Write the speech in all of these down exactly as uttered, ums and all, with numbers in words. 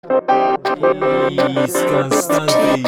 И с Константой.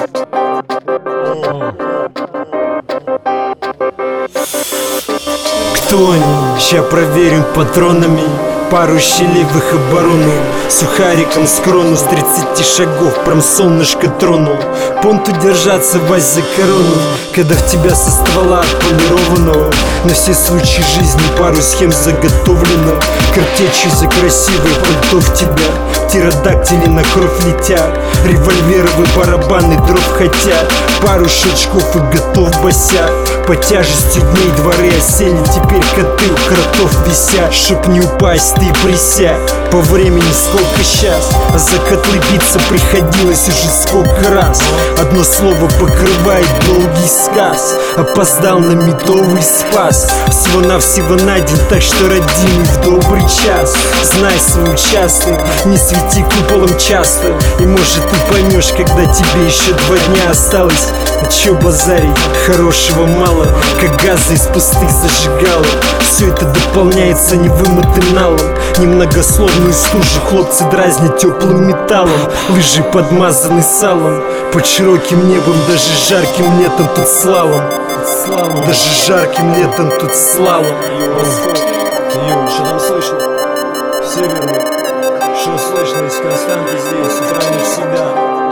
Кто они? Ща проверим патронами. Пару щелей в их оборону. Сухариком с крону с тридцати шагов прям солнышко тронул. Понту держаться, Вась, за корону, когда в тебя со ствола отполированного. На все случаи жизни пару схем заготовлено. Картечью за красивое пальто в тебя. Птеродактили на кровь летят. Револьверовые барабаны дров хотят. Пару щелчков и готов босяк. По тяжести дней дворы осели. Теперь коты у кротов висят. Чтоб не упасть, ты присядь. По времени сколько сейчас, а за котлы биться приходилось уже сколько раз. Одно слово покрывает долгий сказ. Опоздал на медовый спас. Всего-навсего на день, так что, родимый, в добрый час. Знай свой участок, не свети куполом часто. И может ты поймешь, когда тебе еще два дня осталось. А чё базарить, хорошего мало, как газа из пустых зажигалок. Все это дополняется невымытым налом. Немногословную стужу хлопцы дразнят теплым металлом. Лыжи подмазаны салом. Под широким небом, даже жарким летом тут слалом. Даже жарким летом тут слалом. Йоу, что там слышно? Все верно. Что слышно из Константы здесь, с утра не всегда.